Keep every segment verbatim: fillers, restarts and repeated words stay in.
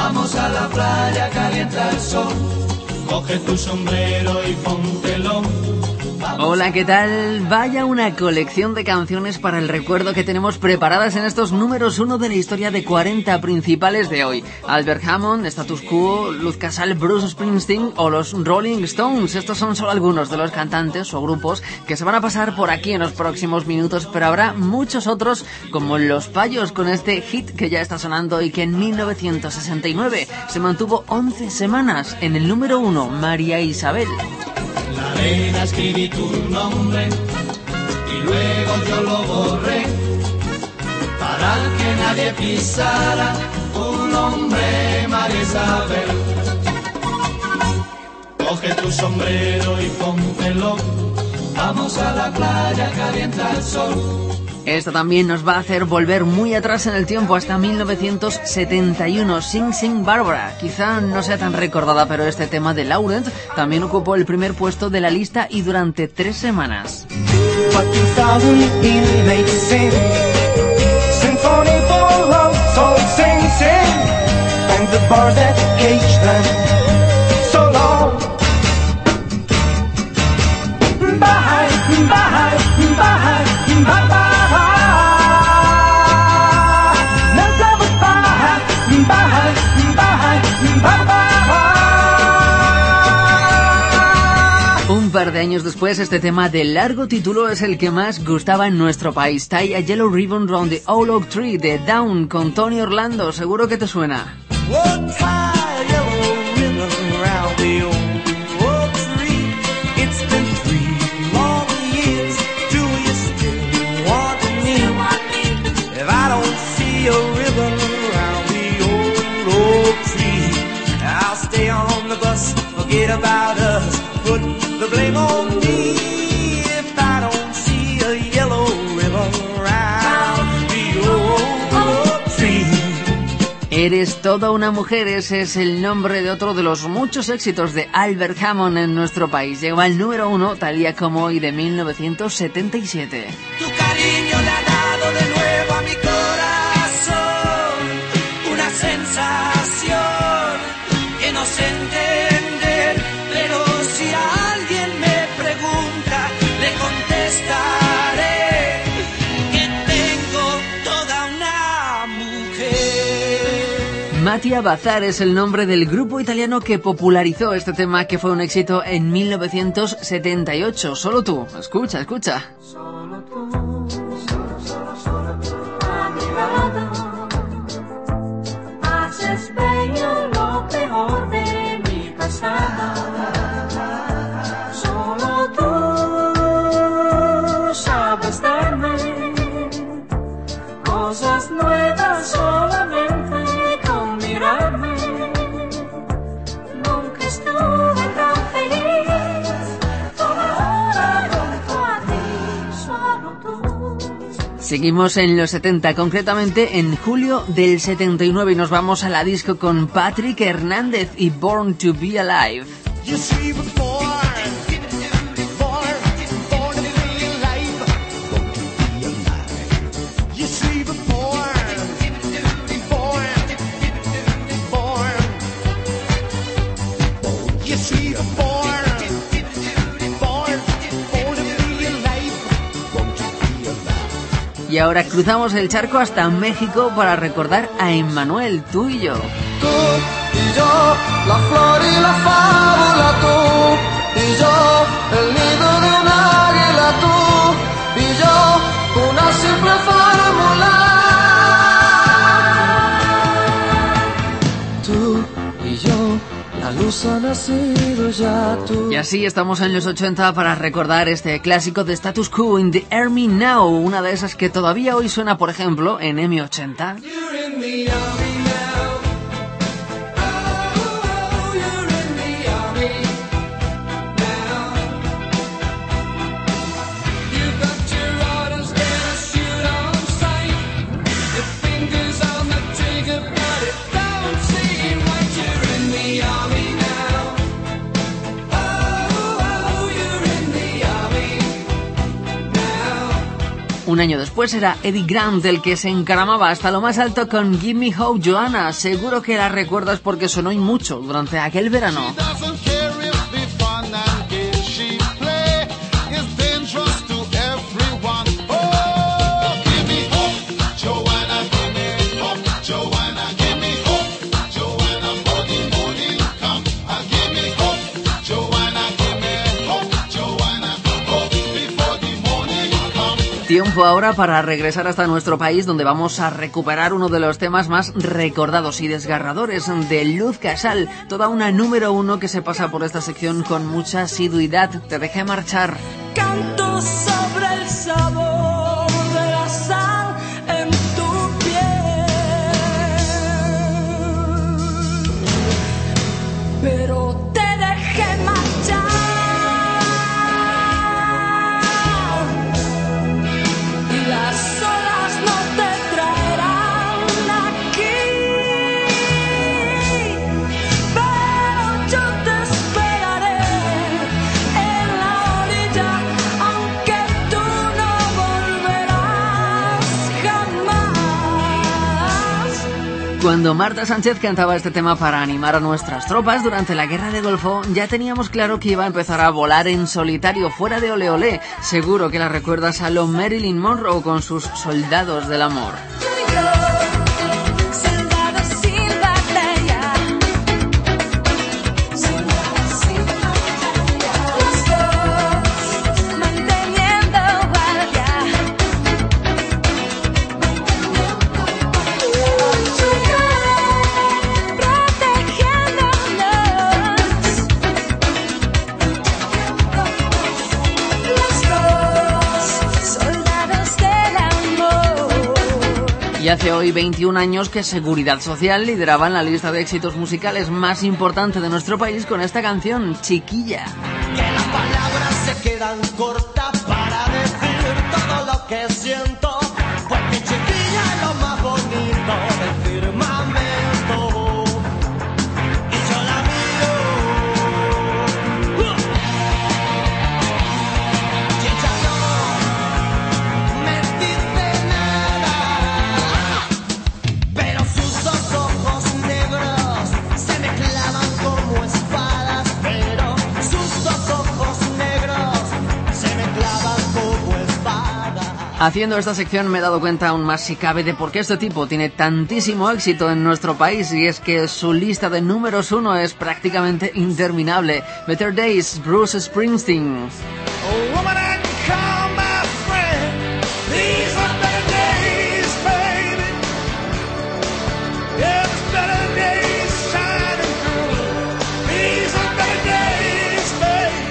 Vamos a la playa, calienta el sol, coge tu sombrero y póntelo. Hola, ¿qué tal? Vaya una colección de canciones para el recuerdo que tenemos preparadas en estos números uno de la historia de cuarenta principales de hoy. Albert Hammond, Status Quo, Luz Casal, Bruce Springsteen o los Rolling Stones. Estos son solo algunos de los cantantes o grupos que se van a pasar por aquí en los próximos minutos, pero habrá muchos otros como Los Payos con este hit que ya está sonando y que en mil novecientos sesenta y nueve se mantuvo once semanas en el número uno, María Isabel. La arena escribí tu nombre y luego yo lo borré para que nadie pisara tu nombre, María Isabel. Coge tu sombrero y póntelo, vamos a la playa, calienta el sol. Esto también nos va a hacer volver muy atrás en el tiempo, hasta mil novecientos setenta y uno. Sing Sing Barbara. Quizá no sea tan recordada, pero este tema de Laurent también ocupó el primer puesto de la lista y durante tres semanas. Un par de años después, este tema de largo título es el que más gustaba en nuestro país. Tie a Yellow Ribbon Round the Old Oak Tree de Down con Tony Orlando. Seguro que te suena. Forget about us, put the blame on me if I don't see a yellow ribbon around the old tree. Eres toda una mujer, ese es el nombre de otro de los muchos éxitos de Albert Hammond en nuestro país. Llegó al número uno, tal día como hoy, de mil novecientos setenta y siete. Tu cariño le ha dado de nuevo a mi corazón una sensación que no se entiende. Mattia Bazar es el nombre del grupo italiano que popularizó este tema, que fue un éxito en mil novecientos setenta y ocho. Solo tú, escucha, escucha. Solo tú, solo, solo, solo tú a mi lado, haces bello lo peor de mi pasado. Solo tú sabes darme cosas nuevas solamente. Nunca estuve tan feliz, toda hora junto a ti, solo tú. Seguimos en los setenta, concretamente en julio del setenta y nueve, y nos vamos a la disco con Patrick Hernández y Born to Be Alive. Y ahora cruzamos el charco hasta México para recordar a Emmanuel, Tú y Yo. Tú y yo, la flor y la fábula, tú y yo, el nido de un águila, tú y yo, una simple fórmula. Tú y yo, la luz ha nacido ya, tú. Y así estamos en los ochenta para recordar este clásico de Status Quo, In the Army Now, una de esas que todavía hoy suena, por ejemplo, en eme ochenta. Un año después era Eddie Grant el que se encaramaba hasta lo más alto con Give Me Hope, Joanna. Seguro que la recuerdas porque sonó y mucho durante aquel verano. Tiempo ahora para regresar hasta nuestro país, donde vamos a recuperar uno de los temas más recordados y desgarradores de Luz Casal, toda una número uno que se pasa por esta sección con mucha asiduidad. Te dejé marchar. Canto sobre el sabor de la sal en tu piel, pero te dejé marchar. Las olas no te traerán aquí, pero yo te esperaré en la orilla, aunque tú no volverás jamás. Cuando Marta Sánchez cantaba este tema para animar a nuestras tropas durante la Guerra del Golfo, ya teníamos claro que iba a empezar a volar en solitario fuera de Ole Ole. Seguro que la recuerdas a lo Marilyn Monroe con sus Soldados del Amor. Y hace hoy veintiún años que Seguridad Social lideraba en la lista de éxitos musicales más importante de nuestro país con esta canción, Chiquilla. Que las palabras se quedan cortas para decir todo lo que siento, pues mi chiquilla es lo más bonito del firmamento. Y yo la miro, uh, y ella no me dice nada, pero sus dos ojos negros se me clavan como espadas, pero sus dos ojos negros se me clavan como espadas. Haciendo esta sección me he dado cuenta aún más si cabe de por qué este tipo tiene tantísimo éxito en nuestro país, y es que su lista de números uno es prácticamente interminable. Better Days, Bruce Springsteen. Oh, woman, I can call my friend. These are better days, baby. Yeah, there's better days shining through. These are better days, baby.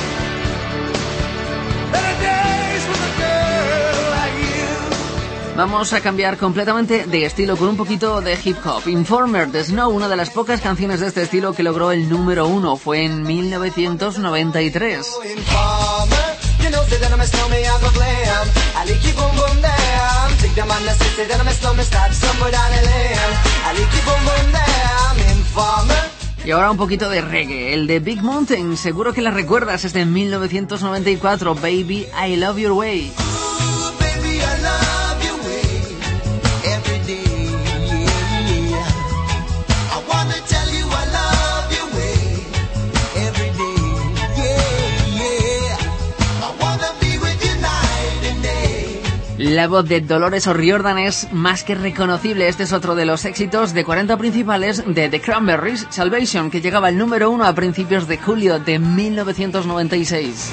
Better days with a girl like you. Vamos a cambiar completamente de estilo con un poquito de hip hop. Informer de Snow, una de las pocas canciones de este estilo que logró el número uno, fue en mil novecientos noventa y tres. Informer, you know, say that I'm a snowman, I go glam. I like you boom boom damn. Take them on the city, say that I'm a snowman, start somewhere down the lane. I like you boom boom damn. Informer. Y ahora un poquito de reggae, el de Big Mountain, seguro que la recuerdas, es de mil novecientos noventa y cuatro, Baby, I Love Your Way. Ooh, baby, I love your way every day. Yeah. I wanna tell you I love your way every day. Yeah, yeah. I wanna be with you night and day. La voz de Dolores O'Riordan es más que reconocible. Este es otro de los éxitos de cuarenta principales de The Cranberries, Salvation, que llegaba al número uno a principios de julio de mil novecientos noventa y seis.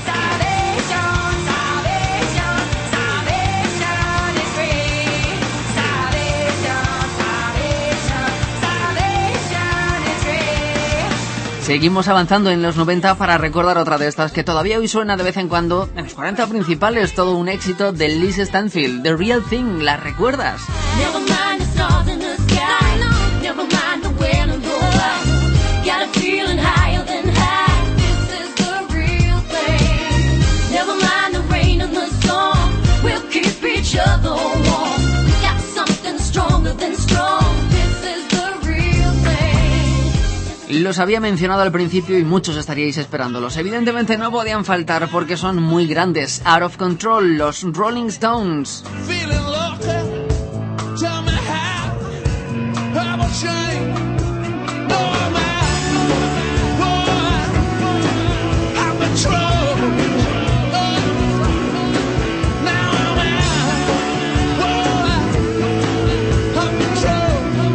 Seguimos avanzando en los noventa para recordar otra de estas que todavía hoy suena de vez en cuando en los cuarenta principales, todo un éxito de Liz Stanfield, The Real Thing. ¿La recuerdas? Never mind the stars in the sky. Never mind the wind and the light. Got a feeling higher than high. This is the real thing. Never mind the rain and the storm. We'll keep each other warm. We got something stronger than strong. This is the real thing. Los había mencionado al principio y muchos estaríais esperándolos. Evidentemente no podían faltar porque son muy grandes. Out of Control, los Rolling Stones. Feeling lucky, tell me how, how about change? No, I'm out, boy, I'm in trouble. Now I'm out, boy, I'm in trouble.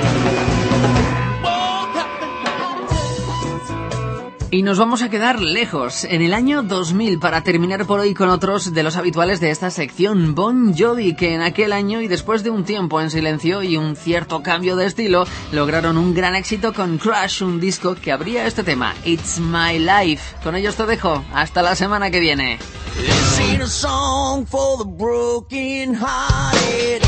Y nos vamos a quedar lejos, en el año dos mil, para terminar por hoy con otros de los habituales de esta sección. Bon Jovi, que en aquel año y después de un tiempo en silencio y un cierto cambio de estilo, lograron un gran éxito con Crush, un disco que abría este tema, It's My Life. Con ellos te dejo, hasta la semana que viene. This ain't a song for the broken hearted.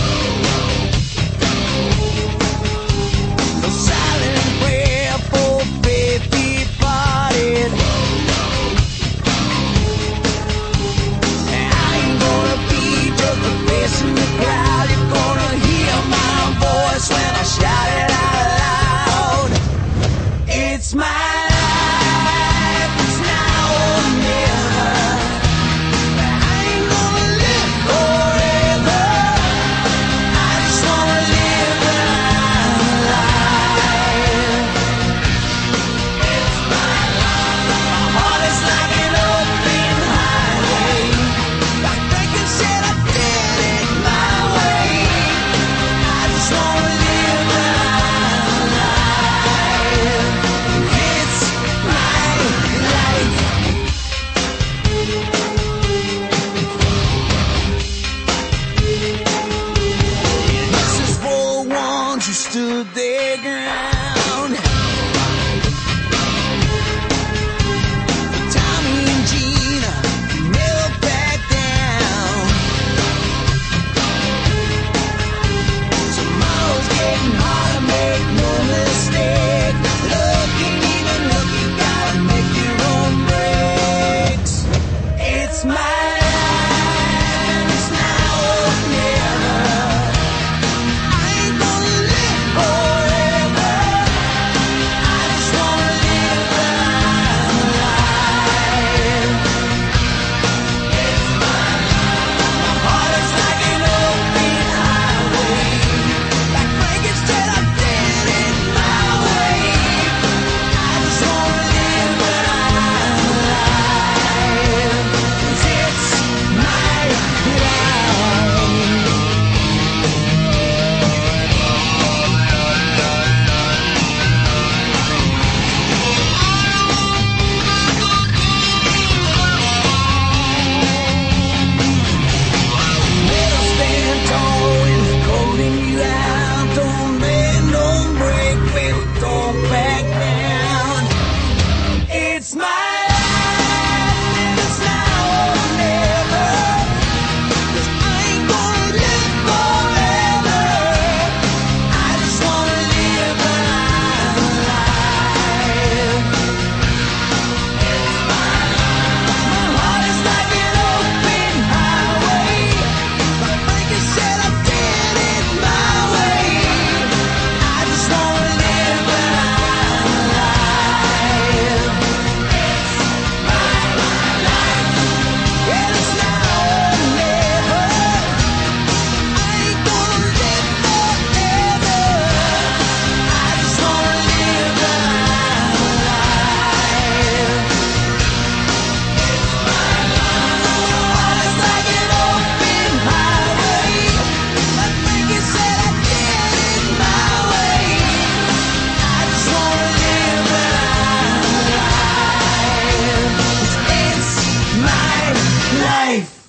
No silent prayer for faith departed. I ain't gonna be just a face in the crowd. You're gonna hear my voice when I shout it out loud. It's my life, it's now or never. I ain't gonna live forever. I just wanna live my life. It's my life. My heart is like an open highway. Like Franklin said, I did it my way. I just wanna live my life. It's my life. This is for the ones who stood their ground. Tommy and Gina never back down. Tomorrow's getting harder, make no mistake. Love ain't even look, you gotta make your own breaks. It's my life, it's now or never. I ain't gonna live forever. I just wanna live my life. It's my life. My heart is like an open highway. Like Frankenstein, I did it my way. I just wanna live my life. 'Cause it's my life. Never stand tall when it's calling you out. Don't bend, don't break, baby, don't back down. It's my life, and it's now or never. 'Cause I ain't gonna live forever. I just wanna live my life. It's my life. My heart is like an open highway. Like Frankie said, I did it my way. I just wanna live my life. It's my life. And it's now or never. I ain't gonna live forever. I just wanna live my life. It's my life. My heart is like an open highway. Like Frankie said, I did it my way. I just wanna live my life. It's my life.